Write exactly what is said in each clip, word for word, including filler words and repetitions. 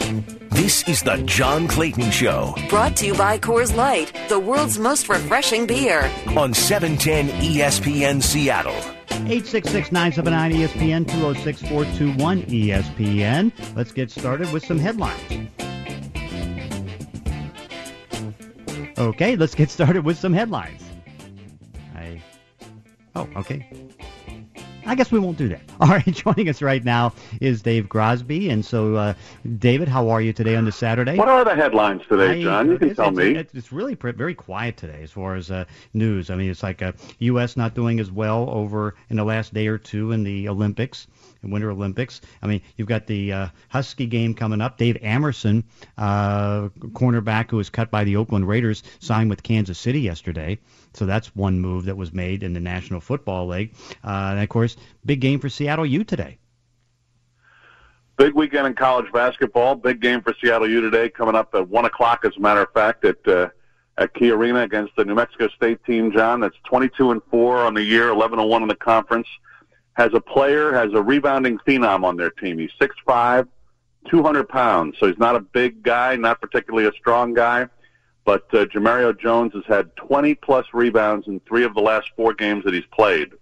This is the John Clayton Show. Brought to you by Coors Light, the world's most refreshing beer. On seven ten E S P N Seattle. eight six six, nine seven nine, E S P N, two oh six, four two one, E S P N. Let's get started with some headlines. Okay, let's get started with some headlines. I... Oh, okay. I guess we won't do that. All right, joining us right now is Dave Grosby. And so, uh, David, how are you today on this Saturday? What are the headlines today, I, John? You can it's, tell it's, me. It's, it's really pre- very quiet today as far as uh, news. I mean, it's like uh, U S not doing as well over in the last day or two in the Olympics, in Winter Olympics. I mean, you've got the uh, Husky game coming up. Dave Amerson, uh, cornerback who was cut by the Oakland Raiders, signed with Kansas City yesterday. So that's one move that was made in the National Football League. Uh, and, of course, big game for Seattle U today. Big weekend in college basketball. Big game for Seattle U today, coming up at one o'clock, as a matter of fact, at uh, at Key Arena against the New Mexico State team, John. That's twenty-two and four on the year, eleven and one in the conference. Has a player, has a rebounding phenom on their team. He's six five, two hundred pounds. So he's not a big guy, not particularly a strong guy. But uh, Jamario Jones has had twenty-plus rebounds in three of the last four games that he's played.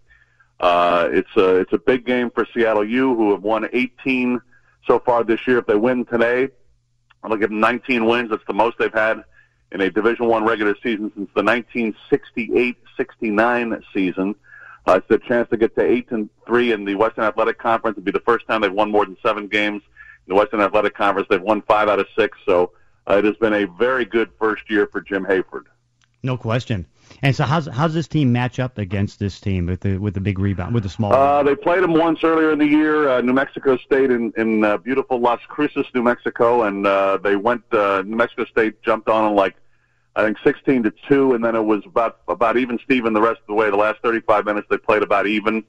Uh, it's a it's a big game for Seattle U, who have won eighteen so far this year. If they win today, I'll give them nineteen wins. That's the most they've had in a Division One regular season since the nineteen sixty-eight sixty-nine season. Uh, it's a chance to get to eight and three in the Western Athletic Conference. It'll be the first time they've won more than seven games in the Western Athletic Conference. They've won five out of six, so uh, it has been a very good first year for Jim Hayford. No question. And so, how's how's this team match up against this team with the with the big rebound, with the small? Uh, they played them once earlier in the year, uh, New Mexico State in in uh, beautiful Las Cruces, New Mexico, and uh, they went. Uh, New Mexico State jumped on them like I think sixteen to two, and then it was about about even Steven the rest of the way. The last thirty-five minutes they played about even.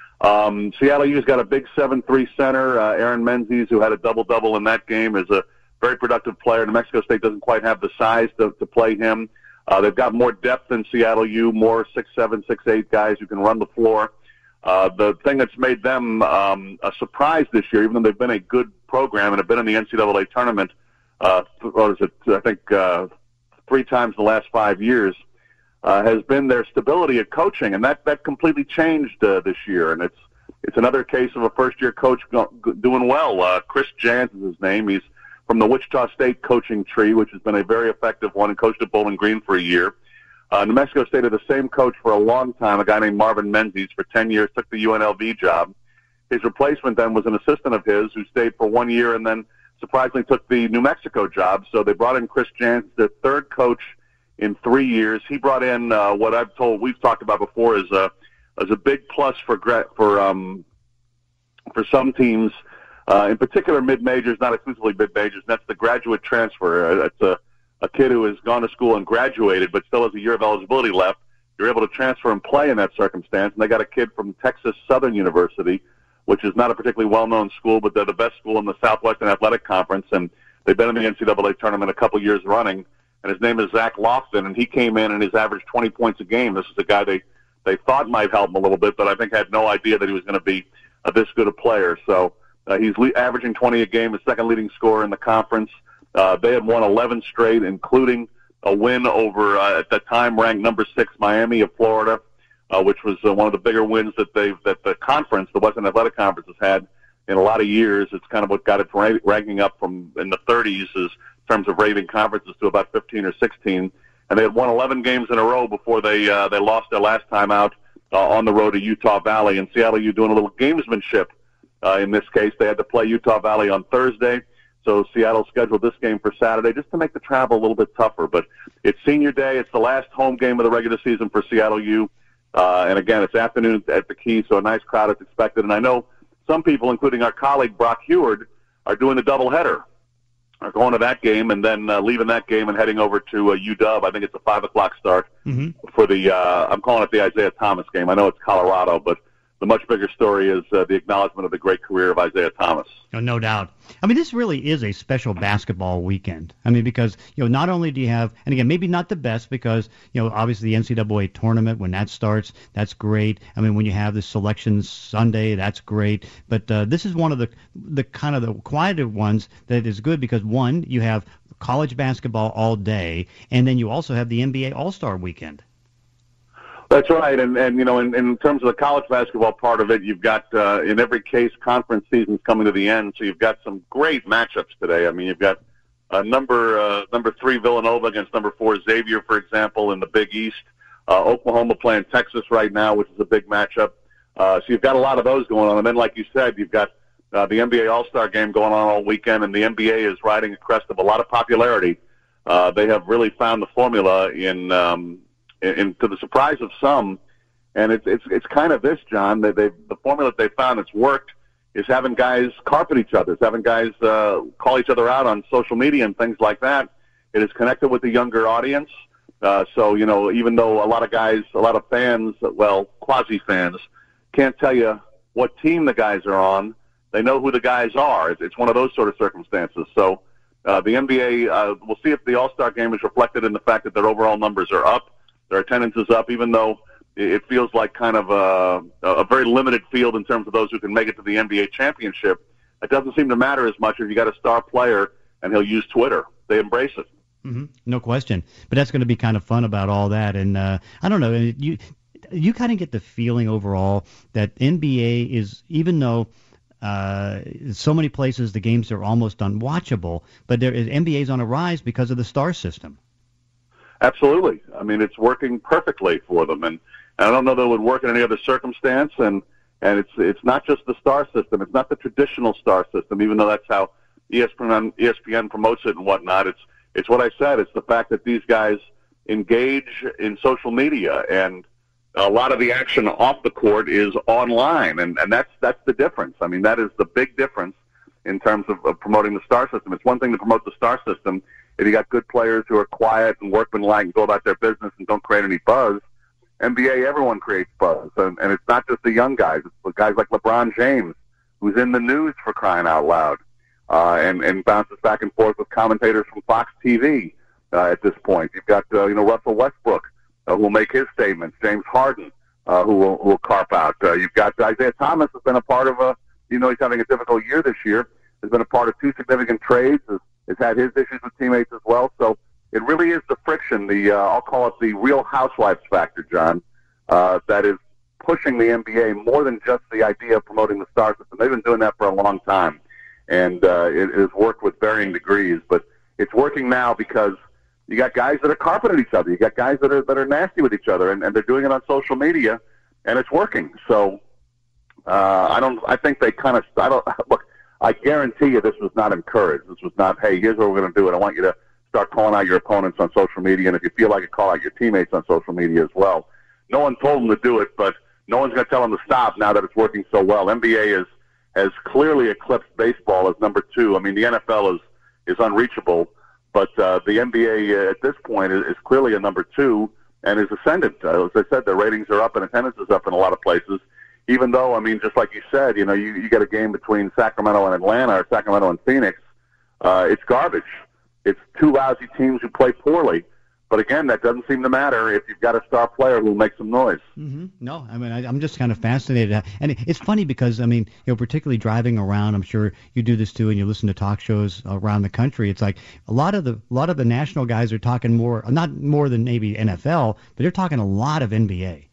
Um, Seattle U's got a big seven three center, uh, Aaron Menzies, who had a double double in that game, is a very productive player. New Mexico State doesn't quite have the size to, to play him. Uh, they've got more depth than Seattle U, more six seven, six eight guys who can run the floor. Uh, the thing that's made them um, a surprise this year, even though they've been a good program and have been in the N C double A tournament, uh, what is it, I think uh, three times in the last five years, uh, has been their stability at coaching, and that, that completely changed uh, this year. And it's it's another case of a first-year coach go- doing well. Uh, Chris Jans is his name. He's from the Wichita State coaching tree, which has been a very effective one, and coached at Bowling Green for a year. Uh, New Mexico State had the same coach for a long time, a guy named Marvin Menzies, for ten years, took the U N L V job. His replacement then was an assistant of his who stayed for one year and then surprisingly took the New Mexico job. So they brought in Chris Jans, the third coach in three years. He brought in uh, what I've told, we've talked about before, is a, as a big plus for for um, for some teams, uh, in particular mid-majors, not exclusively mid-majors, and that's the graduate transfer. Uh, it's a, a kid who has gone to school and graduated but still has a year of eligibility left. You're able to transfer and play in that circumstance, and they got a kid from Texas Southern University, which is not a particularly well-known school, but they're the best school in the Southwestern Athletic Conference, and they've been in the N C double A tournament a couple years running. And his name is Zach Lofton, and he came in and he's averaged twenty points a game. This is a guy they, they thought might help him a little bit, but I think had no idea that he was going to be uh, this good a player. So uh, he's le- averaging twenty a game, the second leading scorer in the conference. Uh, they had won eleven straight, including a win over, uh, at that time, ranked number six Miami of Florida, uh, which was uh, one of the bigger wins that they've that the conference, the Western Athletic Conference, has had in a lot of years. It's kind of what got it ra- ranking up from in the thirties as in terms of rating conferences to about fifteen or sixteen. And they had won eleven games in a row before they uh, they lost their last time out uh, on the road to Utah Valley. And Seattle U doing a little gamesmanship uh, in this case. They had to play Utah Valley on Thursday. So Seattle scheduled this game for Saturday just to make the travel a little bit tougher. But it's senior day. It's the last home game of the regular season for Seattle U. Uh, and, again, it's afternoon at the Key, so a nice crowd is expected. And I know some people, including our colleague Brock Heward, are doing the doubleheader, are going to that game and then uh, leaving that game and heading over to uh, U W. I think it's a five o'clock start mm-hmm. for the, uh, I'm calling it the Isaiah Thomas game. I know it's Colorado, but the much bigger story is uh, the acknowledgement of the great career of Isaiah Thomas. Oh, no doubt. I mean, this really is a special basketball weekend. I mean, because, you know, not only do you have, and again, maybe not the best because, you know, obviously the N C double A tournament, when that starts, that's great. I mean, when you have the Selection Sunday, that's great. But uh, this is one of the, the kind of the quieter ones that is good because, one, you have college basketball all day, and then you also have the N B A All-Star Weekend. That's right, and, and you know, in, in terms of the college basketball part of it, you've got, uh, in every case, conference season's coming to the end, so you've got some great matchups today. I mean, you've got uh, number uh, number three Villanova against number four Xavier, for example, in the Big East. Uh, Oklahoma playing Texas right now, which is a big matchup. Uh, so you've got a lot of those going on, and then, like you said, you've got uh, the N B A All-Star Game going on all weekend, and the N B A is riding a crest of a lot of popularity. Uh, they have really found the formula in um, – and to the surprise of some, and it's it's it's kind of this, John, that they the formula that they found that's worked is having guys carpet each other, is having guys uh, call each other out on social media and things like that. It is connected with the younger audience. Uh, so, you know, even though a lot of guys, a lot of fans, well, quasi-fans, can't tell you what team the guys are on, they know who the guys are. It's, it's one of those sort of circumstances. So uh, the N B A, uh, we'll see if the All-Star Game is reflected in the fact that their overall numbers are up. Their attendance is up, even though it feels like kind of a, a very limited field in terms of those who can make it to the N B A championship. It doesn't seem to matter as much if you got a star player and he'll use Twitter. They embrace it. Mm-hmm. No question. But that's going to be kind of fun about all that. And uh, I don't know, you you kind of get the feeling overall that N B A is, even though uh, so many places the games are almost unwatchable, but there is, N B A is on a rise because of the star system. Absolutely. I mean, it's working perfectly for them, and, and I don't know that it would work in any other circumstance. And and it's it's not just the star system; it's not the traditional star system, even though that's how E S P N E S P N promotes it and whatnot. It's it's what I said. It's the fact that these guys engage in social media, and a lot of the action off the court is online, and and that's that's the difference. I mean, that is the big difference in terms of, of promoting the star system. It's one thing to promote the star system if you got good players who are quiet and workmanlike and go about their business and don't create any buzz. N B A, everyone creates buzz, and, and it's not just the young guys. It's the guys like LeBron James, who's in the news for crying out loud, uh, and, and bounces back and forth with commentators from Fox T V uh, at this point. You've got, uh, you know, Russell Westbrook, uh, who will make his statements, James Harden, uh, who will, who will carp out. Uh, you've got Isaiah Thomas has been a part of a, you know, he's having a difficult year this year, has been a part of two significant trades, has, has had his issues with teammates as well. So it really is the friction, the uh, I'll call it the Real Housewives factor, John, uh, that is pushing the N B A more than just the idea of promoting the star system. They've been doing that for a long time, and uh, it, it has worked with varying degrees. But it's working now because you got guys that are carpeting each other. You got guys that are that are nasty with each other, and, and they're doing it on social media, and it's working. So uh, I don't. I think they kind of. I don't look. I guarantee you this was not encouraged. This was not, hey, here's what we're going to do, and I want you to start calling out your opponents on social media, and if you feel like it, call out your teammates on social media as well. No one told them to do it, but no one's going to tell them to stop now that it's working so well. N B A is, has clearly eclipsed baseball as number two. I mean, the N F L is, is unreachable, but uh, the N B A uh, at this point is, is clearly a number two and is ascendant. Uh, as I said, the ratings are up and attendance is up in a lot of places. Even though, I mean, just like you said, you know, you, you get a game between Sacramento and Atlanta or Sacramento and Phoenix, uh, it's garbage. It's two lousy teams who play poorly. But again, that doesn't seem to matter if you've got a star player who makes some noise. Mm-hmm. No, I mean, I, I'm just kind of fascinated. And it's funny because, I mean, you know, particularly driving around, I'm sure you do this too, and you listen to talk shows around the country. It's like a lot of the a lot of the national guys are talking more, not more than maybe N F L, but they're talking a lot of N B A.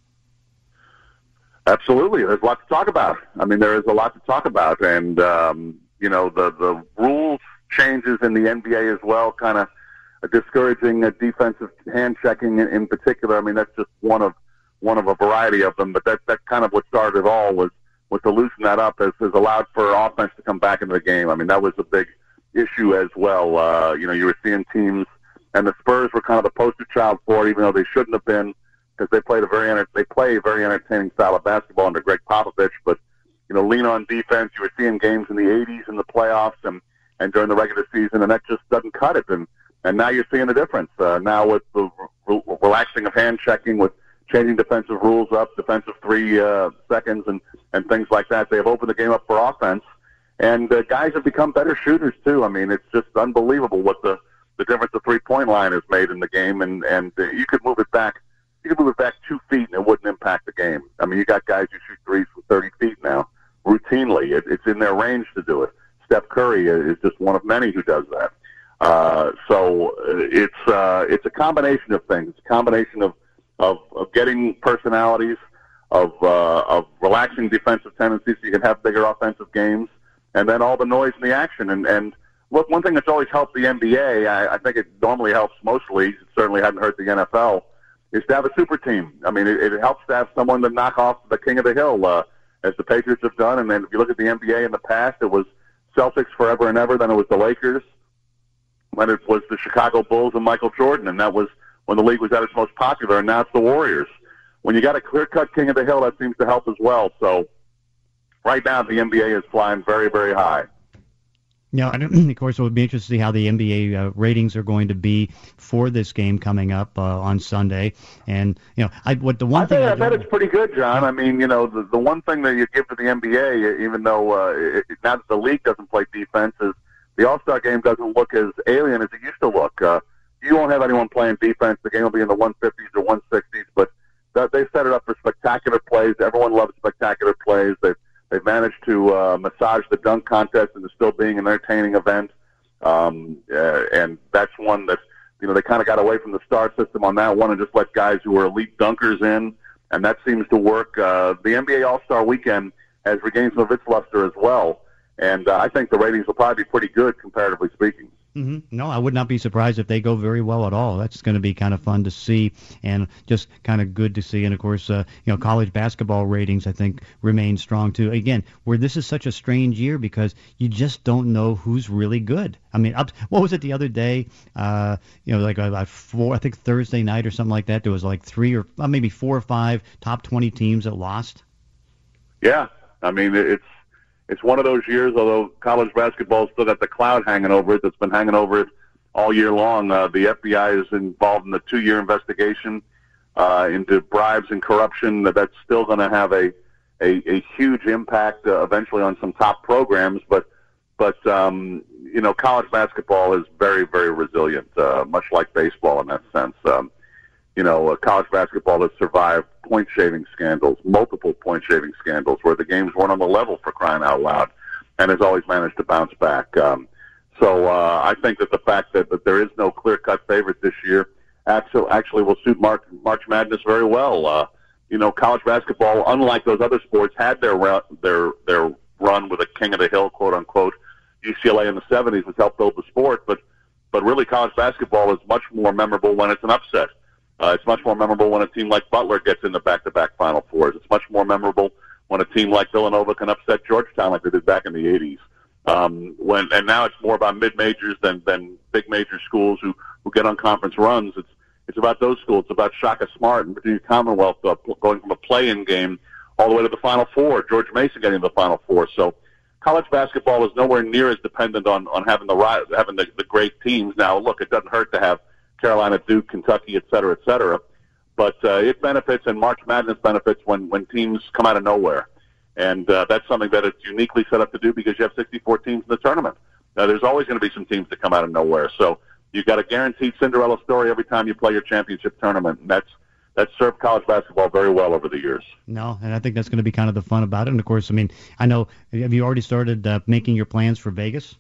Absolutely. There's a lot to talk about. I mean, there is a lot to talk about. And, um, you know, the, the rules changes in the N B A as well, kind of discouraging uh, defensive hand checking in, in particular. I mean, that's just one of one of a variety of them. But that, that's kind of what started it all was, was to loosen that up as, as allowed for offense to come back into the game. I mean, that was a big issue as well. Uh, you know, you were seeing teams, and the Spurs were kind of the poster child for it, even though they shouldn't have been, because they played a very enter- they play a very entertaining style of basketball under Greg Popovich. But you know, lean on defense. You were seeing games in the eighties in the playoffs and, and during the regular season, and that just doesn't cut it. And and now you're seeing the difference. Uh, now with the re- relaxing of hand checking, with changing defensive rules up, defensive three uh, seconds, and, and things like that. They have opened the game up for offense. And uh, guys have become better shooters, too. I mean, it's just unbelievable what the, the difference the three-point line has made in the game. And, and uh, you could move it back. You could move it back two feet, and it wouldn't impact the game. I mean, you got guys who shoot threes from thirty feet now, routinely. It, it's in their range to do it. Steph Curry is just one of many who does that. Uh, so it's uh, it's a combination of things. It's a combination of, of, of getting personalities, of uh, of relaxing defensive tendencies so you can have bigger offensive games, and then all the noise in the action. And, and look, one thing that's always helped the N B A, I, I think it normally helps most leagues, it certainly hadn't hurt the N F L, is to have a super team. I mean, it, it helps to have someone to knock off the king of the hill, uh, as the Patriots have done. And then if you look at the N B A in the past, it was Celtics forever and ever, then it was the Lakers, when it was the Chicago Bulls and Michael Jordan, and that was when the league was at its most popular, and now it's the Warriors. When you got a clear-cut king of the hill, that seems to help as well. So right now the N B A is flying very, very high. Yeah, and of course, it would be interesting to see how the N B A uh, ratings are going to be for this game coming up uh, on Sunday. And you know, I what the one I thing think, I, I bet it's pretty good, John. I mean, you know, the the one thing that you give to the N B A, even though uh, it, now that the league doesn't play defense, is the All-Star game doesn't look as alien as it used to look. Uh, you won't have anyone playing defense. The game will be in the one fifties or one sixties, but th- they set it up for spectacular plays. Everyone loves spectacular plays. They've They've managed to uh, massage the dunk contest into still being an entertaining event, um, uh, and that's one that, you know, they kind of got away from the star system on that one and just let guys who are elite dunkers in, and that seems to work. Uh, the N B A All-Star Weekend has regained some of its luster as well, and uh, I think the ratings will probably be pretty good, comparatively speaking. Mm-hmm. No, I would not be surprised if they go very well at all. That's going to be kind of fun to see and just kind of good to see. And, of course, uh, you know, college basketball ratings, I think, remain strong, too. Again, where this is such a strange year because you just don't know who's really good. I mean, up, what was it the other day? Uh, you know, like uh, four, I think Thursday night or something like that, there was like three or uh, maybe four or five top twenty teams that lost. Yeah, I mean, it's It's one of those years, although college basketball still got the cloud hanging over it that's been hanging over it all year long. Uh, the F B I is involved in the two-year investigation uh, into bribes and corruption. That's still going to have a, a, a huge impact uh, eventually on some top programs. But, but um, you know, college basketball is very, very resilient, uh, much like baseball in that sense. Um, you know, uh, college basketball has survived point-shaving scandals, multiple point-shaving scandals, where the games weren't on the level, for crying out loud, and has always managed to bounce back. Um, so uh, I think that the fact that, that there is no clear-cut favorite this year actually, actually will suit March, March Madness very well. Uh, you know, college basketball, unlike those other sports, had their their their run with a king of the hill, quote-unquote. U C L A in the seventies has helped build the sport, but but really college basketball is much more memorable when it's an upset. Uh, it's much more memorable when a team like Butler gets into back-to-back Final Fours. It's much more memorable when a team like Villanova can upset Georgetown like they did back in the eighties. Um, when and now it's more about mid-majors than than big major schools who, who get on conference runs. It's it's about those schools. It's about Shaka Smart and Virginia Commonwealth uh, going from a play-in game all the way to the Final Four. George Mason getting to the Final Four. So college basketball is nowhere near as dependent on on having the having the, the great teams. Now, look, it doesn't hurt to have Carolina, Duke, Kentucky, et cetera, et cetera. But uh, it benefits, and March Madness benefits when, when teams come out of nowhere. And uh, that's something that it's uniquely set up to do because you have sixty-four teams in the tournament. Now, there's always going to be some teams that come out of nowhere. So you've got a guaranteed Cinderella story every time you play your championship tournament. And that's that's served college basketball very well over the years. No, and I think that's going to be kind of the fun about it. And, of course, I mean, I know, have you already started uh, making your plans for Vegas?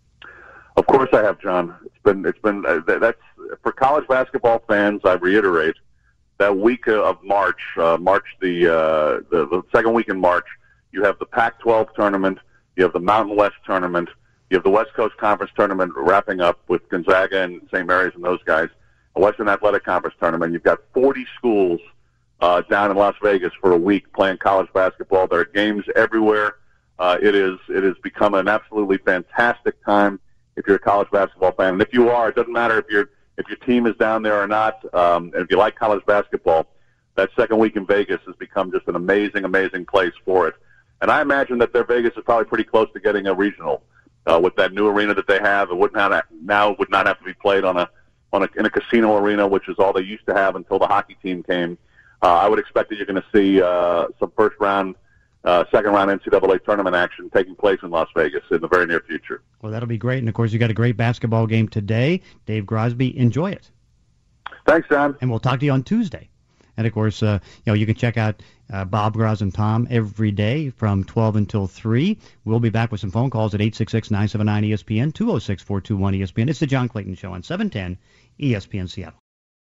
Of course I have, John. It's been, it's been, uh, that's, for college basketball fans, I reiterate, that week of March, uh, March the, uh, the the second week in March, you have the Pac twelve tournament, you have the Mountain West tournament, you have the West Coast Conference tournament wrapping up with Gonzaga and Saint Mary's and those guys, a Western Athletic Conference tournament. You've got forty schools uh, down in Las Vegas for a week playing college basketball. There are games everywhere. Uh, it is it has become an absolutely fantastic time if you're a college basketball fan. And if you are, it doesn't matter if you're if your team is down there or not. Um, and if you like college basketball, that second week in Vegas has become just an amazing, amazing place for it. And I imagine that their Vegas is probably pretty close to getting a regional uh, with that new arena that they have. It wouldn't have now would not have to be played on a on a in a casino arena, which is all they used to have until the hockey team came. uh, I would expect that you're going to see uh, some first round, uh, second round N C double A tournament action taking place in Las Vegas in the very near future. Well, that'll be great. And, of course, you got a great basketball game today. Dave Grosby, enjoy it. Thanks, John. And we'll talk to you on Tuesday. And, of course, uh, you know, you can check out uh, Bob Gros and Tom every day from twelve until three. We'll be back with some phone calls at eight six six, nine seven nine, E S P N, two oh six, four two one, E S P N. It's the John Clayton Show on seven ten E S P N Seattle.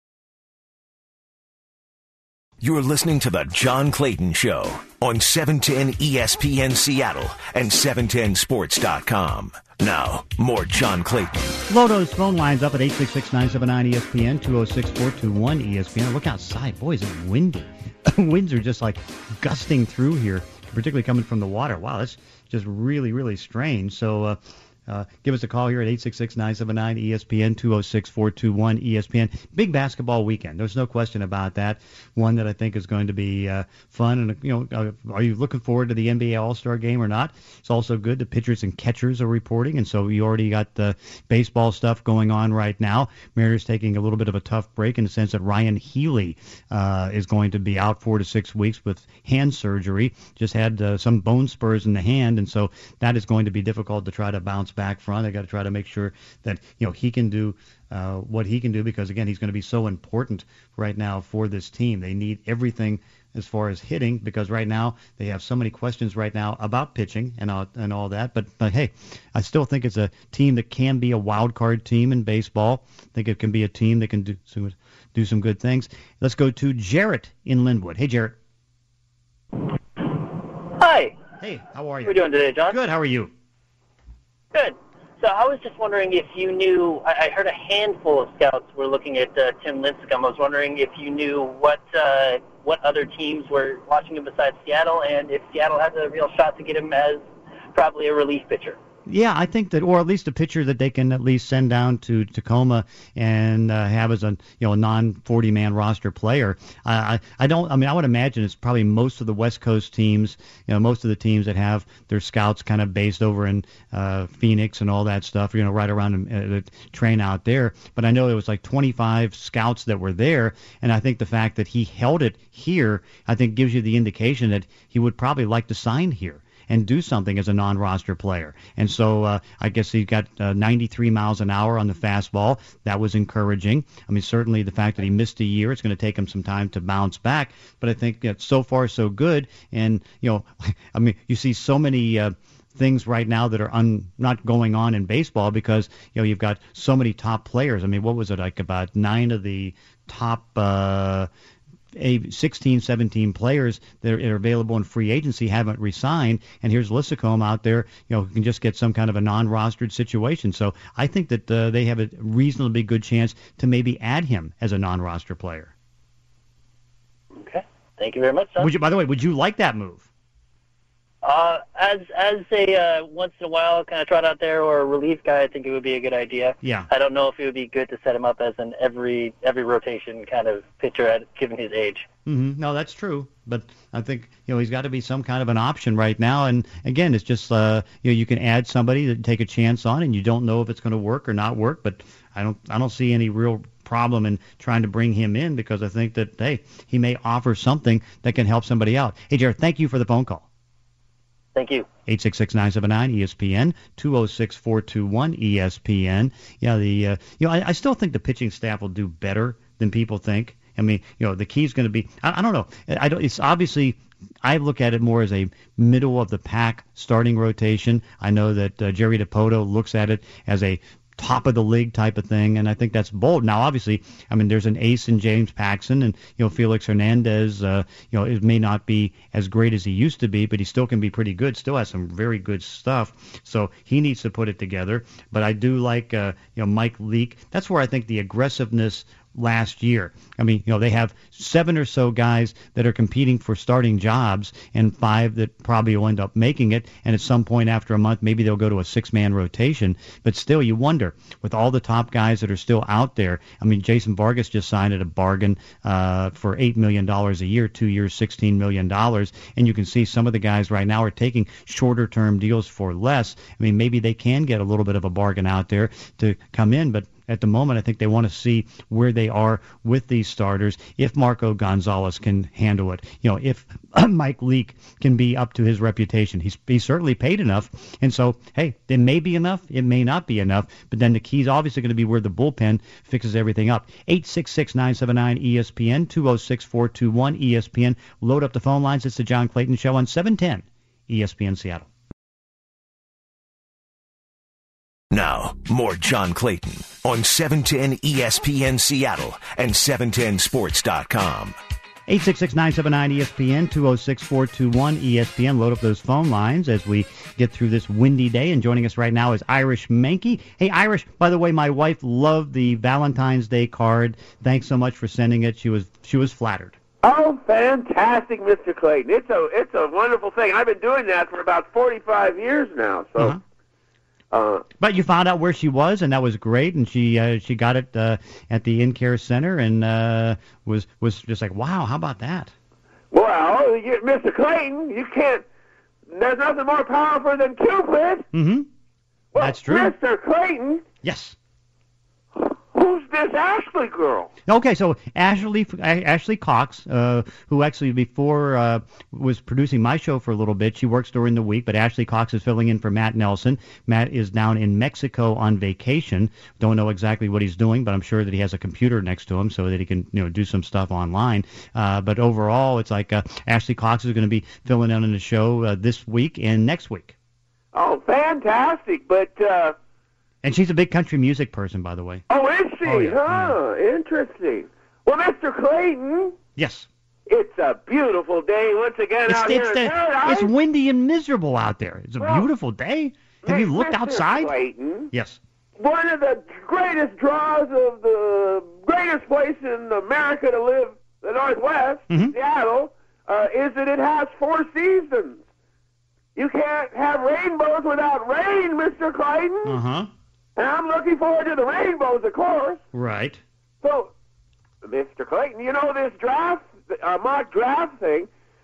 You're listening to the John Clayton Show on seven ten E S P N Seattle and seven ten sports dot com. Now, more John Clayton. Load those phone lines up at eight six six, nine seven nine, E S P N, two oh six, four two one, E S P N. Look outside. Boy, is it windy. Winds are just like gusting through here, particularly coming from the water. Wow, that's just really, really strange. So, uh, Uh, give us a call here at eight six six, nine seven nine, E S P N, two oh six, four two one, E S P N. Big basketball weekend. There's no question about that. One that I think is going to be uh, fun. And, you know, uh, are you looking forward to the N B A All-Star game or not? It's also good. The pitchers and catchers are reporting, and so you already got the baseball stuff going on right now. Mariners taking a little bit of a tough break in the sense that Ryan Healy uh, is going to be out four to six weeks with hand surgery. Just had uh, some bone spurs in the hand, and so that is going to be difficult to try to bounce back from. They got to try to make sure that, you know, he can do uh, what he can do, because again, he's going to be so important right now for this team. They need everything as far as hitting, because right now they have so many questions right now about pitching and all, and all that. But but hey, I still think it's a team that can be a wild card team in baseball. I think it can be a team that can do some, do some good things. Let's go to Jarrett in Linwood. Hey, Jarrett. Hi. Hey, how are you? How are we doing today, John? Good. How are you? Good. So I was just wondering if you knew, I, I heard a handful of scouts were looking at uh, Tim Lincecum. I was wondering if you knew what uh, what other teams were watching him besides Seattle, and if Seattle has a real shot to get him as probably a relief pitcher. Yeah, I think that, or at least a pitcher that they can at least send down to Tacoma and uh, have as a you know non forty man roster player. I, I I don't. I mean, I would imagine it's probably most of the West Coast teams, you know, most of the teams that have their scouts kind of based over in uh, Phoenix and all that stuff. You know, right around uh, the train out there. But I know there was like twenty-five scouts that were there, and I think the fact that he held it here, I think, gives you the indication that he would probably like to sign here and do something as a non-roster player. And so uh, I guess he got uh, ninety-three miles an hour on the fastball. That was encouraging. I mean, certainly the fact that he missed a year, it's going to take him some time to bounce back. But I think that so far so good. And, you know, I mean, you see so many uh, things right now that are un, not going on in baseball because, you know, you've got so many top players. I mean, what was it, like about nine of the top uh sixteen, seventeen players that are available in free agency haven't resigned, and here's Lincecum out there, you know, who can just get some kind of a non-rostered situation. So I think that uh, they have a reasonably good chance to maybe add him as a non-roster player. Okay, thank you very much, son. Would you, by the way, would you like that move? Uh, as as a uh, once in a while kind of trot out there or a relief guy, I think it would be a good idea. Yeah. I don't know if it would be good to set him up as an every every rotation kind of pitcher at given his age. Mm-hmm. No, that's true. But I think, you know, he's got to be some kind of an option right now. And again, it's just, uh, you know, you can add somebody to take a chance on, and you don't know if it's going to work or not work. But I don't I don't see any real problem in trying to bring him in, because I think that, hey, he may offer something that can help somebody out. Hey, Jared, thank you for the phone call. Thank you. eight six six, nine seven nine, E S P N, two oh six, four two one, E S P N. Yeah, the uh, you know, I, I still think the pitching staff will do better than people think. I mean, you know, the key is going to be, I, I don't know. I don't, it's obviously, I look at it more as a middle of the pack starting rotation. I know that uh, Jerry DiPoto looks at it as a top of the league type of thing, and I think that's bold. Now, obviously, I mean, there's an ace in James Paxton, and, you know, Felix Hernandez, uh, you know, it may not be as great as he used to be, but he still can be pretty good, still has some very good stuff, so he needs to put it together. But I do like, uh, you know, Mike Leake. That's where I think the aggressiveness last year. I mean, you know, they have seven or so guys that are competing for starting jobs and five that probably will end up making it. And at some point after a month, maybe they'll go to a six-man rotation. But still, you wonder, with all the top guys that are still out there, I mean, Jason Vargas just signed at a bargain uh, for eight million dollars a year, two years, sixteen million dollars. And you can see some of the guys right now are taking shorter-term deals for less. I mean, maybe they can get a little bit of a bargain out there to come in, but at the moment. I think they want to see where they are with these starters, if Marco Gonzalez can handle it. You know, if Mike Leake can be up to his reputation. He's, he's certainly paid enough, and so, hey, it may be enough, it may not be enough, but then the key's obviously going to be where the bullpen fixes everything up. eight six six, nine seven nine, E S P N, two oh six, four two one, E S P N. Load up the phone lines. It's the John Clayton Show on seven ten E S P N Seattle. Now, more John Clayton on seven ten E S P N Seattle and seven ten sports dot com. eight six six, nine seven nine, E S P N, two oh six, four two one, E S P N. Load up those phone lines as we get through this windy day. And joining us right now is Irish Menke. Hey, Irish, by the way, my wife loved the Valentine's Day card. Thanks so much for sending it. She was she was flattered. Oh, fantastic, Mister Clayton. It's a it's a wonderful thing. I've been doing that for about forty-five years now. So. Uh-huh. Uh, but you found out where she was, and that was great. And she uh, she got it uh, at the In-Care Center, and uh, was was just like, wow, how about that? Well, you, Mister Clayton, you can't. There's nothing more powerful than Cupid. Mm-hmm. Well, that's true. Mister Clayton. Yes. Who's this Ashley girl? Okay, so Ashley Ashley Cox, uh, who actually before uh, was producing my show for a little bit. She works during the week, but Ashley Cox is filling in for Matt Nelson. Matt is down in Mexico on vacation. Don't know exactly what he's doing, but I'm sure that he has a computer next to him so that he can, you know, do some stuff online. Uh, but overall, it's like uh, Ashley Cox is going to be filling in on the show uh, this week and next week. Oh, fantastic! But. Uh... And she's a big country music person, by the way. Oh, is she? Oh, yeah. Huh, yeah. Interesting. Well, Mister Clayton. Yes. It's a beautiful day once again it's, out it's here the, in Paradise. It's windy and miserable out there. It's a well, beautiful day. Have you looked Mister outside? Clayton, yes. One of the greatest draws of the greatest place in America to live, the Northwest, mm-hmm. Seattle, uh, is that it has four seasons. You can't have rainbows without rain, Mister Clayton. Uh-huh. And I'm looking forward to the rainbows, of course. Right. So, Mister Clayton, you know this draft, uh, mock draft thing,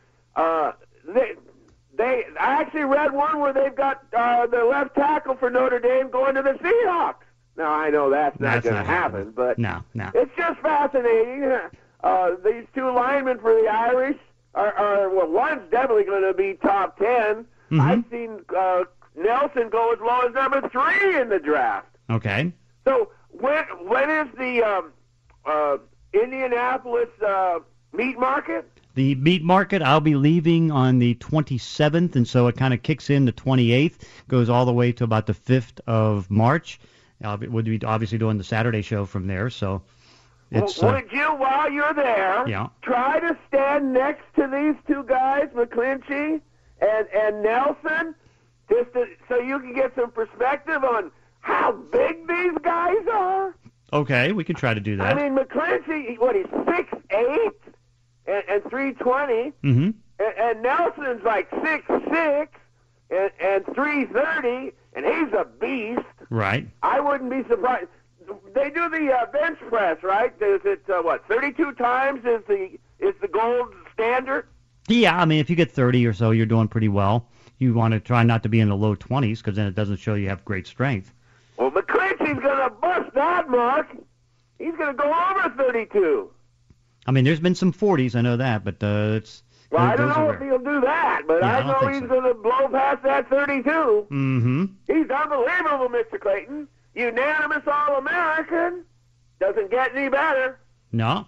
uh, they, they, I actually read one where they've got uh, the left tackle for Notre Dame going to the Seahawks. Now, I know that's not going to happen, but no, no. It's just fascinating. Uh, these two linemen for the Irish are, are well, one's definitely going to be top ten. Mm-hmm. I've seen uh, Nelson go as low as number three in the draft. Okay. So when when is the um, uh, Indianapolis uh, meat market? The meat market, I'll be leaving on the twenty-seventh, and so it kind of kicks in the twenty-eighth, goes all the way to about the fifth of March. I'll be, we'll be obviously doing the Saturday show from there, so it's... Well, uh, would you, while you're there, yeah. try to stand next to these two guys, McClinchy and, and Nelson, just to, so you can get some perspective on how big these guys are? Okay, we can try to do that. I mean, McClinchy, what, he's six eight and, and three twenty, mm-hmm. and, and Nelson's like six six and, and three thirty, and he's a beast. Right. I wouldn't be surprised. They do the uh, bench press, right? Is it, uh, what, thirty-two times is the is the gold standard? Yeah, I mean, if you get thirty or so, you're doing pretty well. You want to try not to be in the low twenties because then it doesn't show you have great strength. Well, McClinchy's going to bust that mark. He's going to go over thirty-two. I mean, there's been some forties, I know that, but uh, it's... Well, I don't know rare. if he'll do that, but yeah, I, I know he's so. going to blow past that thirty-two. Mm-hmm. He's unbelievable, Mister Clayton. Unanimous All-American. Doesn't get any better. No.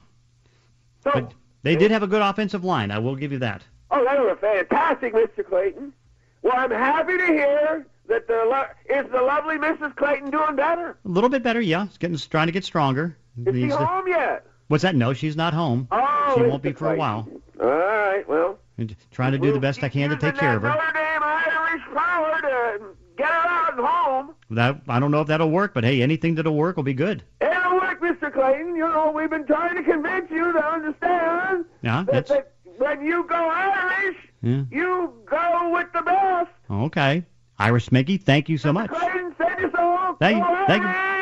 So, but they did have a good offensive line. I will give you that. Oh, they were fantastic, Mister Clayton. Well, I'm happy to hear that the lo- is the lovely Missus Clayton doing better. A little bit better, yeah. It's getting trying to get stronger. Is she Needs to- home yet? What's that? No, she's not home. Oh, she Mister won't be for Clayton. a while. All right, well. I'm trying to do the best I can to take care of her. Notre Dame Irish power to get her out and home. That I don't know if that'll work, but hey, anything that'll work will be good. It'll work, Mister Clayton. You know, we've been trying to convince you to understand Yeah, that, that's that when you go Irish, yeah. you go with the best. Okay. Irish Menke, thank you so much. Mister Clayton, send us all. Thank you. Go Thank you. Irish!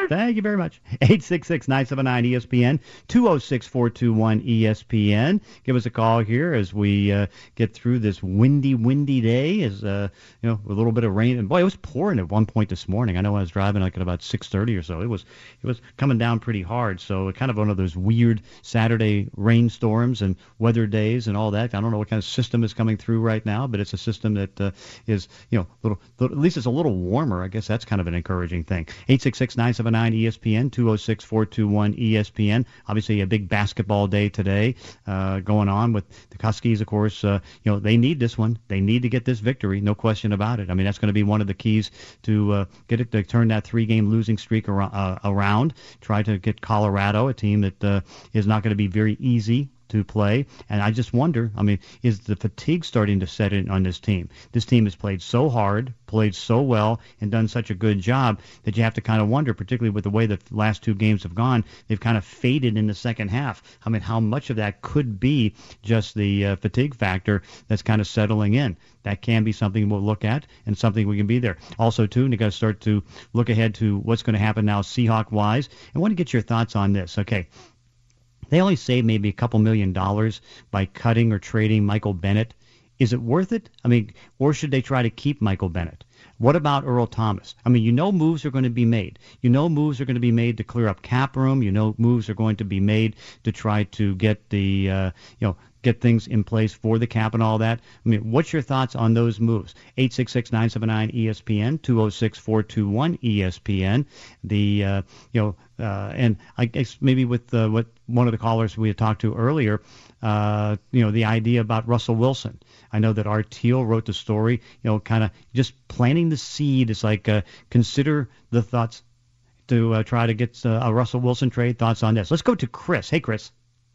Thank you very much. eight six six, nine seven nine, E S P N, two oh six, four two one, E S P N. Give us a call here as we uh, get through this windy, windy day. As uh, you know, a little bit of rain. And boy, it was pouring at one point this morning. I know I was driving like at about six thirty or so. It was it was coming down pretty hard. So kind of one of those weird Saturday rainstorms and weather days and all that. I don't know what kind of system is coming through right now, but it's a system that uh, is, you know, little, little, at least it's a little warmer. I guess that's kind of an encouraging thing. eight six six, nine seven nine, E S P N, two oh six, four two one, E S P N. Obviously a big basketball day today uh, going on with the Huskies, of course. Uh, you know, they need this one. They need to get this victory, no question about it. I mean, that's going to be one of the keys to uh, get it to turn that three-game losing streak ar- uh, around, try to get Colorado, a team that uh, is not going to be very easy to play. And I just wonder, I mean, is the fatigue starting to set in on this team? This team has played so hard, played so well, and done such a good job that you have to kind of wonder, particularly with the way the last two games have gone, they've kind of faded in the second half. I mean, how much of that could be just the uh, fatigue factor that's kind of settling in? That can be something we'll look at and something we can be there. Also, too, you got to start to look ahead to what's going to happen now Seahawk-wise. I want to get your thoughts on this. Okay. They only saved maybe a couple million dollars by cutting or trading Michael Bennett. Is it worth it? I mean, or should they try to keep Michael Bennett? What about Earl Thomas? I mean, you know moves are going to be made. You know moves are going to be made to clear up cap room. You know moves are going to be made to try to get the, uh, you know, get things in place for the cap and all that. I mean, what's your thoughts on those moves? eight six six, nine seven nine, E S P N, two oh six, four two one, E S P N. The, uh, you know, uh, and I guess maybe with uh, what one of the callers we had talked to earlier, uh, you know, the idea about Russell Wilson. I know that Art Thiel wrote the story, you know, kind of just planting the seed. It's like uh, consider the thoughts to uh, try to get uh, a Russell Wilson trade. Thoughts on this? Let's go to Chris. Hey, Chris.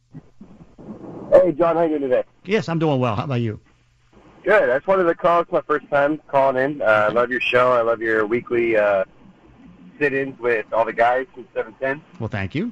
Hey, John, how you doing today? Yes, I'm doing well. How about you? Good. I just wanted to call. It's my first time calling in. Uh, I love your show. I love your weekly uh, sit-ins with all the guys from seven ten. Well, thank you.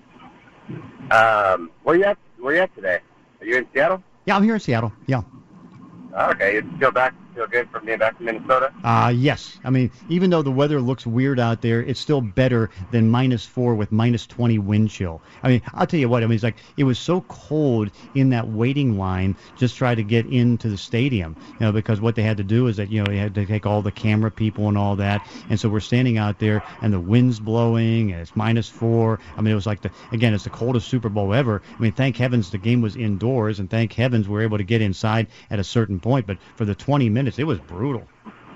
Um, where you at? Where you at today? Are you in Seattle? Yeah, I'm here in Seattle. Yeah. Okay, you feel back, feel good from being back to Minnesota? Uh, yes. I mean, even though the weather looks weird out there, it's still better than minus four with minus twenty wind chill. I mean, I'll tell you what, I mean, it's like it was so cold in that waiting line just try to get into the stadium, you know, because what they had to do is that, you know, they had to take all the camera people and all that. And so we're standing out there and the wind's blowing and it's minus four. I mean, it was like, the again, it's the coldest Super Bowl ever. I mean, thank heavens the game was indoors and thank heavens we're able to get inside at a certain point. But for the twenty minutes, it was brutal.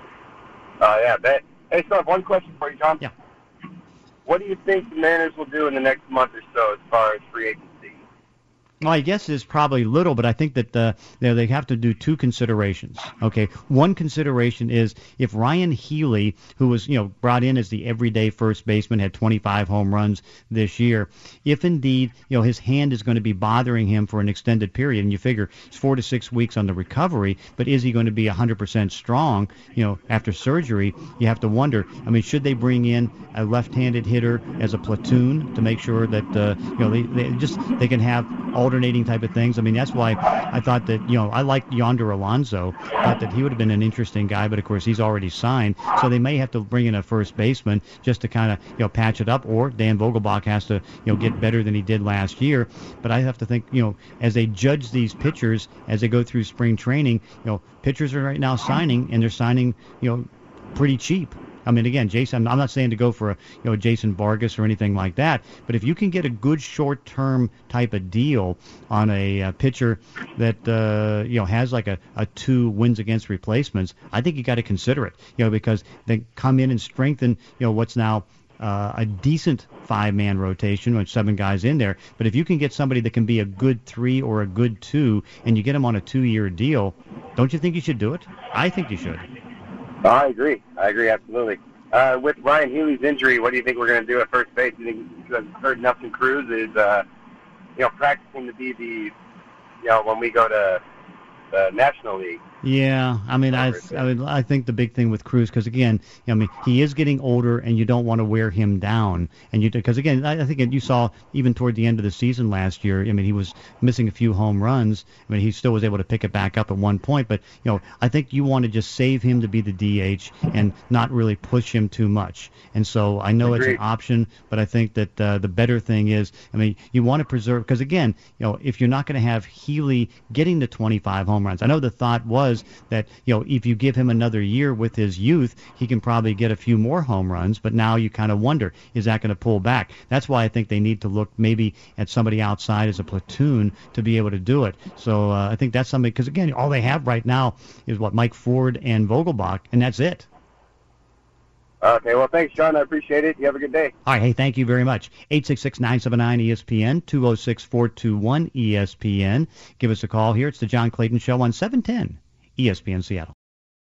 Oh, uh, yeah, bet. Hey, so I have one question for you, John. Yeah. What do you think the Mariners will do in the next month or so as far as free agency? Well, I guess it's probably little, but I think that uh, you know, they have to do two considerations. Okay, one consideration is if Ryan Healy, who was you know brought in as the everyday first baseman, had twenty-five home runs this year, if indeed you know his hand is going to be bothering him for an extended period, and you figure it's four to six weeks on the recovery, but is he going to be one hundred percent strong? You know, after surgery, you have to wonder. I mean, should they bring in a left-handed hitter as a platoon to make sure that uh, you know they, they just they can have all alternating type of things. I mean, that's why I thought that, you know, I liked Yonder Alonso. Thought that he would have been an interesting guy, but of course he's already signed. So they may have to bring in a first baseman just to kind of, you know, patch it up, or Dan Vogelbach has to, you know, get better than he did last year. But I have to think, you know, as they judge these pitchers, as they go through spring training, you know, pitchers are right now signing, and they're signing, you know, pretty cheap. I mean, again, Jason, I'm not saying to go for a, you know, Jason Vargas or anything like that, but if you can get a good short-term type of deal on a, a pitcher that, uh, you know, has like a, a two wins against replacements, I think you got to consider it, you know, because they come in and strengthen, you know, what's now uh, a decent five-man rotation with seven guys in there. But if you can get somebody that can be a good three or a good two, and you get them on a two-year deal, don't you think you should do it? I think you should. Oh, I agree. I agree, absolutely. Uh, with Ryan Healy's injury, what do you think we're going to do at first base? Do you think, because I've heard Nelson Cruz is, uh, you know, practicing to be the, you know, when we go to the National League, Yeah, I mean, I, I mean, I think the big thing with Cruz, because again, I mean, he is getting older, and you don't want to wear him down, and you because again, I, I think you saw even toward the end of the season last year. I mean, he was missing a few home runs. I mean, he still was able to pick it back up at one point, but you know, I think you want to just save him to be the D H and not really push him too much. And so I know Agreed. It's an option, but I think that uh, the better thing is, I mean, you want to preserve because again, you know, if you're not going to have Healy getting to twenty-five home runs, I know the thought was that, you know, if you give him another year with his youth, he can probably get a few more home runs, but now you kind of wonder, is that going to pull back? That's why I think they need to look maybe at somebody outside as a platoon to be able to do it. So uh, I think that's something, because again, all they have right now is what, Mike Ford and Vogelbach, and that's it. Okay, well, thanks, John. I appreciate it. You have a good day. All right, hey, thank you very much. eight six six, nine seven nine, E S P N, two oh six, four two one, E S P N. Give us a call here. It's the John Clayton Show on seven ten E S P N Seattle.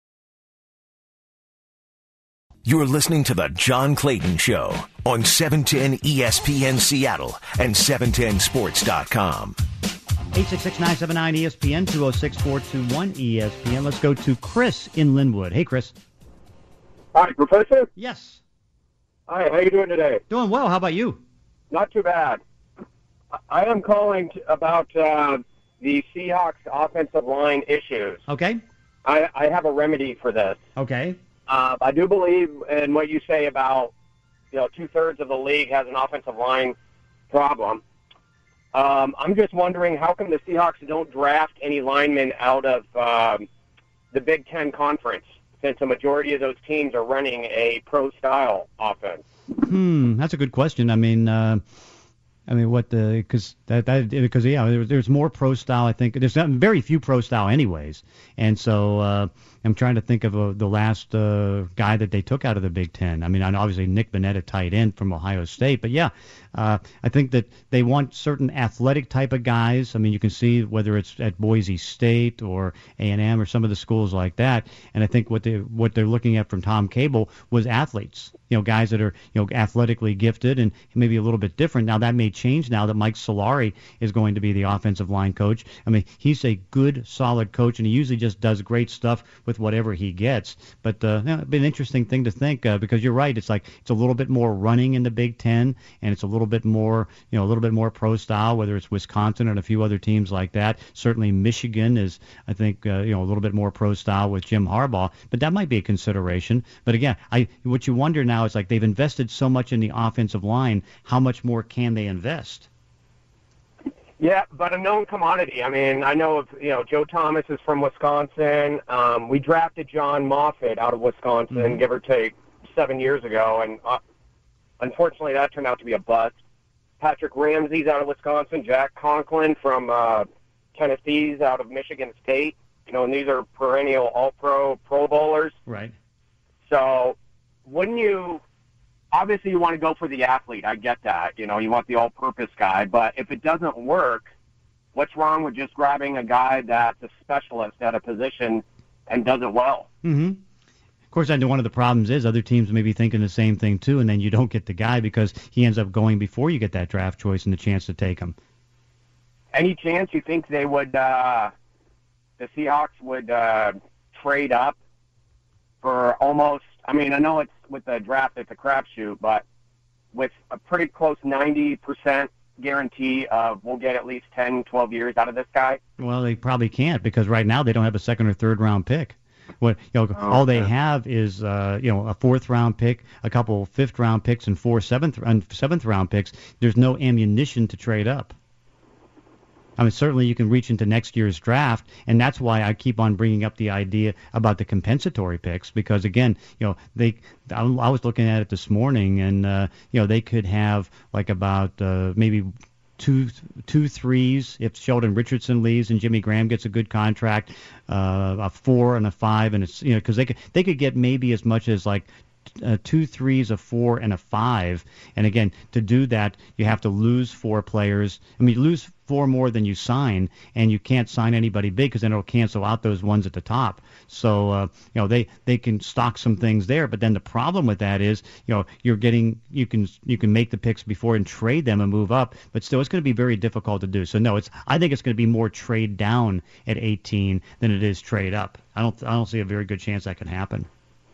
You're listening to the John Clayton Show on seven ten E S P N Seattle and seven ten sports dot com. eight six six, nine seven nine, E S P N, two oh six, four two one, E S P N. Let's go to Chris in Linwood. Hey, Chris. Hi, Professor? Yes. Hi, how you doing today? Doing well. How about you? Not too bad. I am calling t- about uh, the Seahawks offensive line issues. Okay. I, I have a remedy for this. Okay. Uh, I do believe in what you say about, you know, two-thirds of the league has an offensive line problem. Um, I'm just wondering, how come the Seahawks don't draft any linemen out of um, the Big Ten Conference, since a majority of those teams are running a pro-style offense? Hmm, that's a good question. I mean, uh, I mean, what the because that that because yeah, there, there's more pro style. I think there's not, very few pro style, anyways. And so uh, I'm trying to think of uh, the last uh, guy that they took out of the Big Ten. I mean, obviously Nick Bennett, tight end from Ohio State, but yeah, uh, I think that they want certain athletic type of guys. I mean, you can see whether it's at Boise State or A and M or some of the schools like that. And I think what they what they're looking at from Tom Cable was athletes. You know, guys that are, you know, athletically gifted and maybe a little bit different. Now, that may change now that Mike Solari is going to be the offensive line coach. I mean, he's a good, solid coach, and he usually just does great stuff with whatever he gets. But uh, you know, it'd be an interesting thing to think, uh, because you're right. It's like it's a little bit more running in the Big Ten, and it's a little bit more, you know, a little bit more pro style, whether it's Wisconsin and a few other teams like that. Certainly Michigan is, I think, uh, you know, a little bit more pro style with Jim Harbaugh. But that might be a consideration. But again, I what you wonder now, it's like they've invested so much in the offensive line. How much more can they invest? Yeah, but a known commodity. I mean, I know, of, you know, Joe Thomas is from Wisconsin. Um, we drafted John Moffitt out of Wisconsin, mm-hmm. give or take, seven years ago, and uh, unfortunately that turned out to be a bust. Patrick Ramsey's out of Wisconsin. Jack Conklin from uh, Tennessee's out of Michigan State. You know, and these are perennial All-Pro Pro Bowlers. Right. So wouldn't you, obviously you want to go for the athlete. I get that. You know, you want the all-purpose guy. But if it doesn't work, what's wrong with just grabbing a guy that's a specialist at a position and does it well? Mm-hmm. Of course, I know one of the problems is other teams may be thinking the same thing, too, and then you don't get the guy because he ends up going before you get that draft choice and the chance to take him. Any chance you think they would, uh, the Seahawks would uh, trade up for almost, I mean, I know it's with the draft, it's a crapshoot, but with a pretty close ninety percent guarantee of we'll get at least ten, twelve years out of this guy? Well, they probably can't because right now they don't have a second or third round pick. What you know, oh, all they okay. have is uh, you know a fourth round pick, a couple fifth round picks, and four seventh and seventh round picks. There's no ammunition to trade up. I mean, certainly you can reach into next year's draft, and that's why I keep on bringing up the idea about the compensatory picks because, again, you know, they. I was looking at it this morning, and uh, you know, they could have like about uh, maybe two two threes if Sheldon Richardson leaves and Jimmy Graham gets a good contract, uh, a four and a five, and it's you know because they could they could get maybe as much as like uh, two threes, a four, and a five. And again, to do that, you have to lose four players. I mean, lose four more than you sign, and you can't sign anybody big because then it'll cancel out those ones at the top. So, uh, you know, they, they can stock some things there. But then the problem with that is, you know, you're getting, you can you can make the picks before and trade them and move up, but still it's going to be very difficult to do. So no, it's I think it's going to be more trade down at eighteen than it is trade up. I don't I don't see a very good chance that can happen.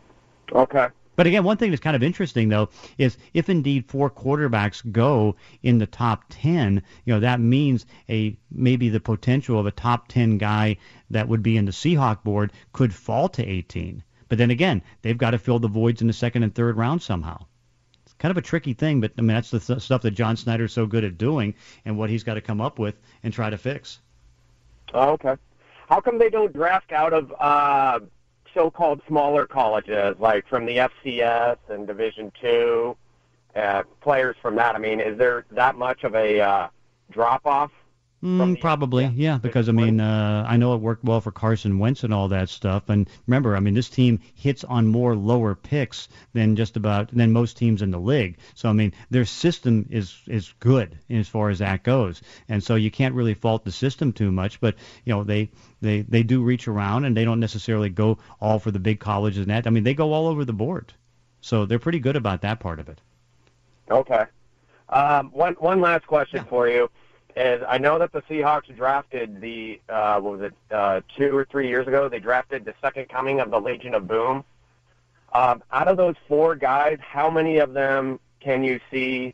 Okay. But again, one thing that's kind of interesting, though, is if indeed four quarterbacks go in the top ten, you know, that means a maybe the potential of a top ten guy that would be in the Seahawk board could fall to eighteen. But then again, they've got to fill the voids in the second and third round somehow. It's kind of a tricky thing, but I mean, that's the th- stuff that John Snyder's so good at doing and what he's got to come up with and try to fix. Oh, okay. How come they don't draft out of uh, so-called smaller colleges, like from the F C S and Division Two, uh, players from that? I mean, is there that much of a uh, drop-off? Mm, probably, F C S? Yeah, because, I mean, uh, I know it worked well for Carson Wentz and all that stuff. And remember, I mean, this team hits on more lower picks than just about than most teams in the league. So, I mean, their system is, is good as far as that goes. And so you can't really fault the system too much. But, you know, they, they, they do reach around, and they don't necessarily go all for the big colleges and that. I mean, they go all over the board. So they're pretty good about that part of it. Okay. Um, one, one last question yeah. for you. Is I know that the Seahawks drafted the, uh, what was it, uh, two or three years ago, they drafted the second coming of the Legion of Boom. Um, out of those four guys, how many of them can you see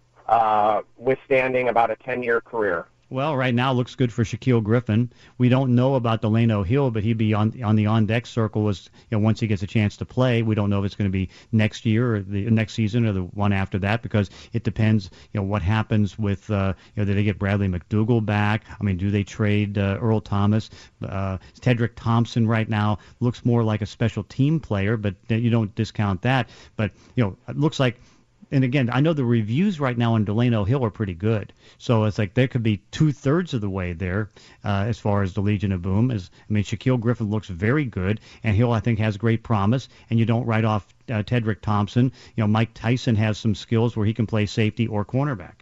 uh, withstanding about a ten-year career? Well, right now it looks good for Shaquille Griffin. We don't know about Delano Hill, but he'd be on on the on-deck circle as, you know, once he gets a chance to play. We don't know if it's going to be next year or the next season or the one after that, because it depends, you know, what happens with, uh, you know, do they get Bradley McDougald back? I mean, do they trade uh, Earl Thomas? Uh, Tedrick Thompson right now looks more like a special team player, but you don't discount that. But, you know, it looks like, and again, I know the reviews right now on Delano Hill are pretty good. So it's like there could be two-thirds of the way there uh, as far as the Legion of Boom. As, I mean, Shaquille Griffin looks very good, and Hill, I think, has great promise. And you don't write off uh, Tedrick Thompson. You know, Mike Tyson has some skills where he can play safety or cornerback.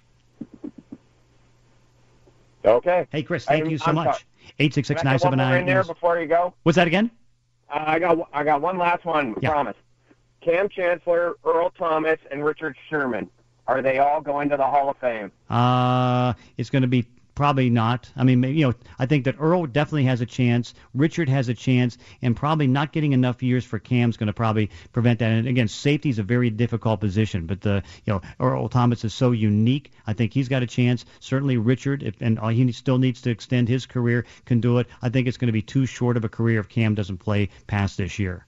Okay. Hey, Chris, thank I'm, you so I'm much. eight six six, nine seven nine. in there before you go? What's that again? Uh, I got I got one last one, yeah. promise. Cam Chancellor, Earl Thomas, and Richard Sherman. Are they all going to the Hall of Fame? Uh, it's going to be probably not. I mean, you know, I think that Earl definitely has a chance. Richard has a chance, and probably not getting enough years for Cam's going to probably prevent that. And again, safety is a very difficult position, but the you know Earl Thomas is so unique. I think he's got a chance. Certainly Richard, if, and he still needs to extend his career, can do it. I think it's going to be too short of a career if Cam doesn't play past this year.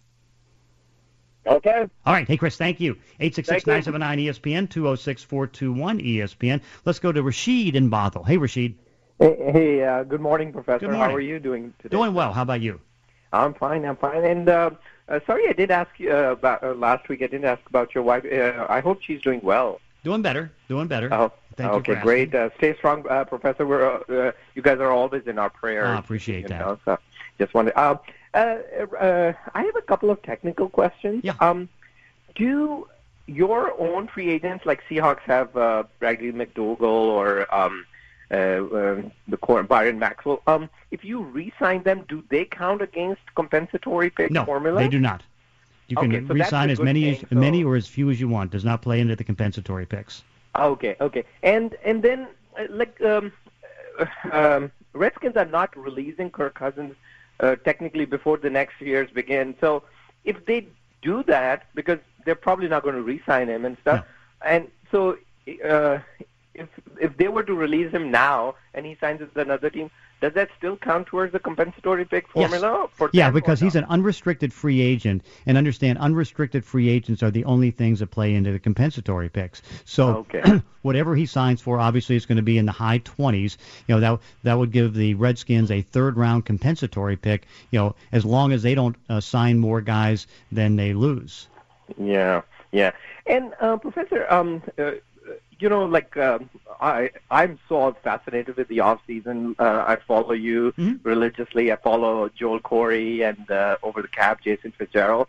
Okay. All right. Hey, Chris, thank you. eight six six, nine seven nine, E S P N, two oh six, four two one, E S P N. Let's go to Rashid in Bothell. Hey, Rashid. Hey, hey uh, good morning, Professor. Good morning. How are you doing today? Doing well. How about you? I'm fine. I'm fine. And uh, uh, sorry, I did ask you uh, about uh, last week. I didn't ask about your wife. Uh, I hope she's doing well. Doing better. Doing better. Oh, Thank okay, you for great. Uh, stay strong, uh, Professor. We're, uh, uh, you guys are always in our prayers. I appreciate you that. Know, so just wanted. Uh, uh, uh, I have a couple of technical questions. Yeah. Um, do your own free agents, like Seahawks, have uh, Bradley McDougald or um, uh, uh, the core Byron Maxwell? Um, if you re-sign them, do they count against compensatory pick no, formula? they do not. You can okay, so re-sign as many thing, as many or as few as you want. Does not play into the compensatory picks. Okay, okay, and and then uh, like um, uh, um, Redskins are not releasing Kirk Cousins uh, technically before the next years begin. So if they do that, because they're probably not going to re-sign him and stuff, no. and so uh, if if they were to release him now and he signs with another team, does that still count towards the compensatory pick formula? Yes. For yeah, because he's an unrestricted free agent, and understand unrestricted free agents are the only things that play into the compensatory picks. So okay. whatever he signs for, obviously, it's going to be in the high twenties. You know, that that would give the Redskins a third-round compensatory pick. You know, as long as they don't uh, sign more guys than they lose. Yeah, yeah, and uh, Professor, um. Uh, You know, like uh, I, I'm so fascinated with the off season. Uh, I follow you mm-hmm. religiously. I follow Joel Corey and uh, over the cap, Jason Fitzgerald.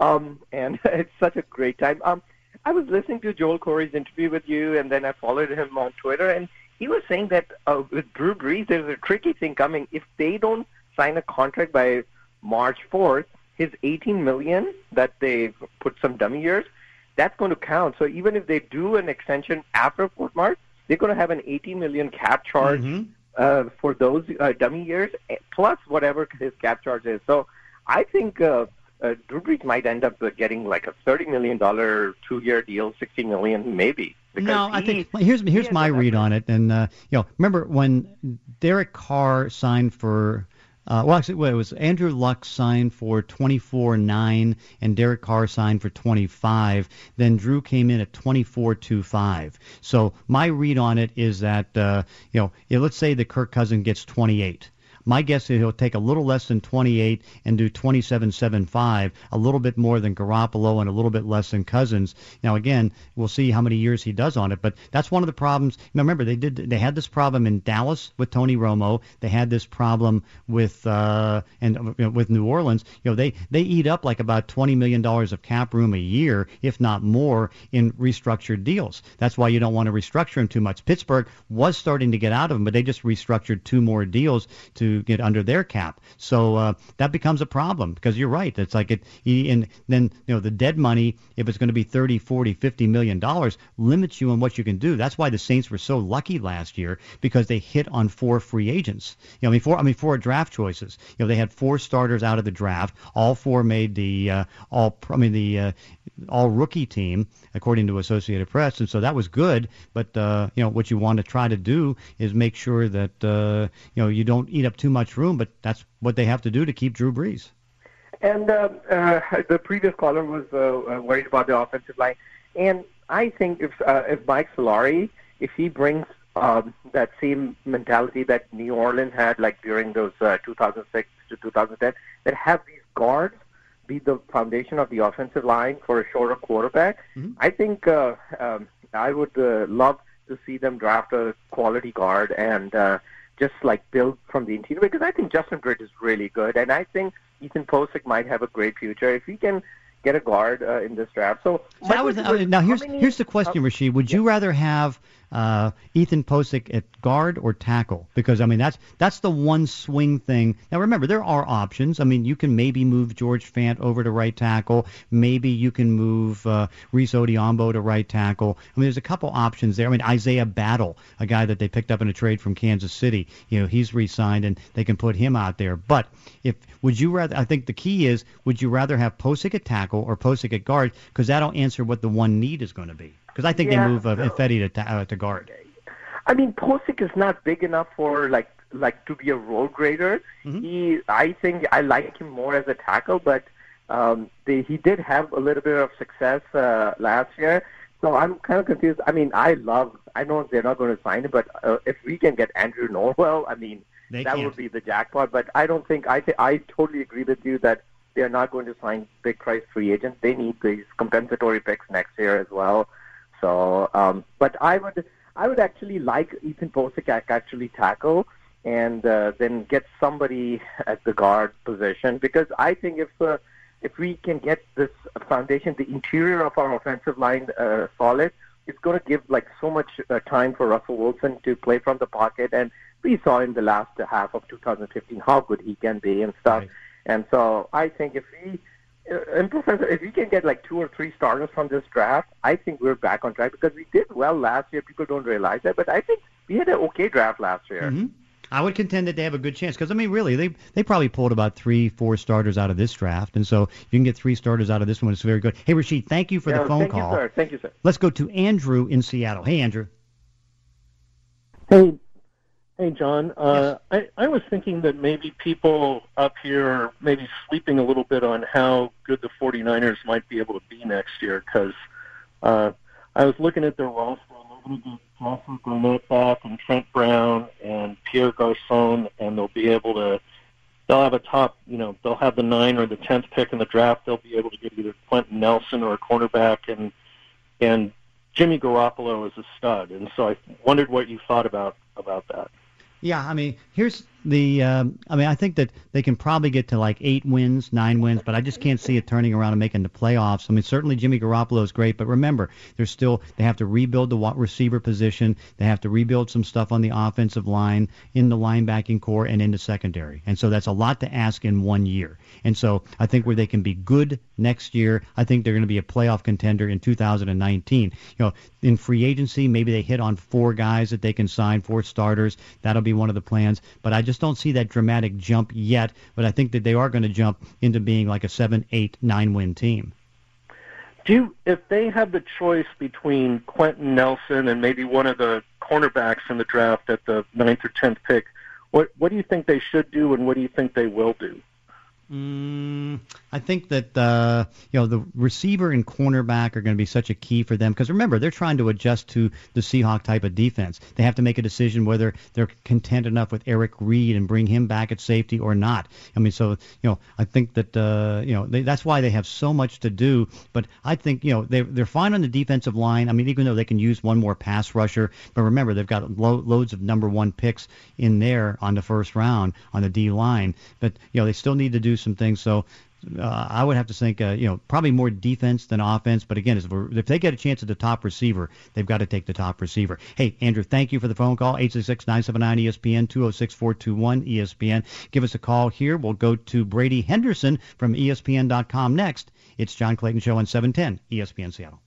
um, and it's such a great time. Um, I was listening to Joel Corey's interview with you, and then I followed him on Twitter, and he was saying that uh, with Drew Brees, there's a tricky thing coming. If they don't sign a contract by March fourth, his eighteen million dollars that they put some dummy years, that's going to count. So even if they do an extension after fourth March, they're going to have an eighteen million dollars cap charge mm-hmm. uh, for those uh, dummy years, plus whatever his cap charge is. So I think uh, uh, Drew Brees might end up uh, getting like a thirty million dollars two-year deal, sixty million dollars maybe. No, I think well, here's here's my read on it. And uh, you know, remember when Derek Carr signed for. Uh, well, actually, well, it was Andrew Luck signed for twenty-four nine and Derek Carr signed for twenty-five. Then Drew came in at twenty-four two five. So my read on it is that, uh, you know, if, let's say that Kirk Cousins gets twenty-eight. My guess is he'll take a little less than twenty-eight and do twenty-seven seven five, a little bit more than Garoppolo and a little bit less than Cousins. Now, again, we'll see how many years he does on it, but that's one of the problems. Now, remember, they did they had this problem in Dallas with Tony Romo. They had this problem with uh, and you know, with New Orleans. You know, they they eat up like about twenty million dollars of cap room a year, if not more, in restructured deals. That's why you don't want to restructure them too much. Pittsburgh was starting to get out of them, but they just restructured two more deals to get under their cap. So uh, that becomes a problem because you're right. It's like it, and then, you know, the dead money, if it's going to be thirty, forty, fifty million dollars, limits you on what you can do. That's why the Saints were so lucky last year because they hit on four free agents. You know, I mean, four, I mean, four draft choices. You know, they had four starters out of the draft. All four made the uh, all, I mean, the uh, all rookie team, according to Associated Press. And so that was good. But, uh, you know, what you want to try to do is make sure that, uh, you know, you don't eat up too much room, but that's what they have to do to keep Drew Brees. And uh, uh, the previous caller was uh, worried about the offensive line. And I think if uh, if Mike Solari, if he brings um, that same mentality that New Orleans had, like during those uh, two thousand six to two thousand ten, that have these guards be the foundation of the offensive line for a shorter quarterback, mm-hmm. I think uh, um, I would uh, love to see them draft a quality guard and uh, just like build from the interior, because I think Justin Britt is really good, and I think Ethan Posick might have a great future if he can get a guard uh, in this draft. So, so that was, uh, now here's many, here's the question, uh, Rasheed. Would yeah. you rather have uh, Ethan Posick at guard or tackle? Because I mean that's that's the one swing thing. Now remember, there are options. I mean, you can maybe move George Fant over to right tackle. Maybe you can move uh, Reese Odhiambo to right tackle. I mean, there's a couple options there. I mean, Isaiah Battle, a guy that they picked up in a trade from Kansas City. You know, he's re-signed and they can put him out there. But if would you rather? I think the key is, would you rather have Posick at tackle or Posick at guard? Because that'll answer what the one need is going to be. Because I think yeah, they move uh, Fetty to, ta- uh, to guard. I mean, Posick is not big enough for like like to be a role grader. Mm-hmm. He, I think, I like him more as a tackle, but um, they, he did have a little bit of success uh, last year. So I'm kind of confused. I mean, I love. I know they're not going to sign him, but uh, if we can get Andrew Norwell, I mean, they that can't. would be the jackpot. But I don't think I. Th- I totally agree with you that they are not going to sign big price free agents. They need these compensatory picks next year as well. So, um, but I would, I would actually like Ethan Posick actually tackle and uh, then get somebody at the guard position, because I think if uh, if we can get this foundation, the interior of our offensive line uh, solid, it's going to give like so much uh, time for Russell Wilson to play from the pocket, and we saw in the last half of two thousand fifteen how good he can be and stuff. Right. And so I think if we, and Professor, if we can get like two or three starters from this draft, I think we're back on track, because we did well last year. People don't realize that, but I think we had an okay draft last year. Mm-hmm. I would contend that they have a good chance, because, I mean, really, they they probably pulled about three, four starters out of this draft, and so if you can get three starters out of this one, it's very good. Hey, Rasheed, thank you for yeah, the phone thank call. Thank you, sir. Thank you, sir. Let's go to Andrew in Seattle. Hey, Andrew. Hey. Hey, John. Uh, yes. I, I was thinking that maybe people up here are maybe sleeping a little bit on how good the 49ers might be able to be next year, because uh, I was looking at their roster, and they're going to get Joshua Garnett back and Trent Brown and Pierre Garçon, and they'll be able to, they'll have a top, you know, they'll have the nine or the tenth pick in the draft. They'll be able to get either Quentin Nelson or a cornerback, and and Jimmy Garoppolo is a stud. And so I wondered what you thought about about that. Yeah, I mean, here's the um, I mean, I think that they can probably get to like eight wins, nine wins, but I just can't see it turning around and making the playoffs. I mean, certainly Jimmy Garoppolo is great, but remember, there's still they have to rebuild the wide receiver position. They have to rebuild some stuff on the offensive line, in the linebacking core, and in the secondary. And so that's a lot to ask in one year. And so I think where they can be good next year, I think they're going to be a playoff contender in two thousand nineteen. You know, in free agency, maybe they hit on four guys that they can sign, four starters. That'll be one of the plans. But I just don't see that dramatic jump yet. But I think that they are going to jump into being like a seven, eight, nine win team. Do you, if they have the choice between Quentin Nelson and maybe one of the cornerbacks in the draft at the ninth or tenth pick, what what do you think they should do, and what do you think they will do? Mm, I think that uh, you know the receiver and cornerback are going to be such a key for them because remember they're trying to adjust to the Seahawk type of defense. They have to make a decision whether they're content enough with Eric Reed and bring him back at safety or not. I mean, so you know I think that uh, you know they, that's why they have so much to do. But I think you know they they're fine on the defensive line. I mean, even though they can use one more pass rusher, but remember they've got lo- loads of number one picks in there on the first round on the D line. But you know they still need to do some things. So uh, I would have to think, uh, you know, probably more defense than offense. But again, if they get a chance at the top receiver, they've got to take the top receiver. Hey, Andrew, thank you for the phone call. eight six six, nine seven nine, E S P N, two oh six, four two one, E S P N. Give us a call here. We'll go to Brady Henderson from E S P N dot com next. It's John Clayton Show on seven ten E S P N Seattle.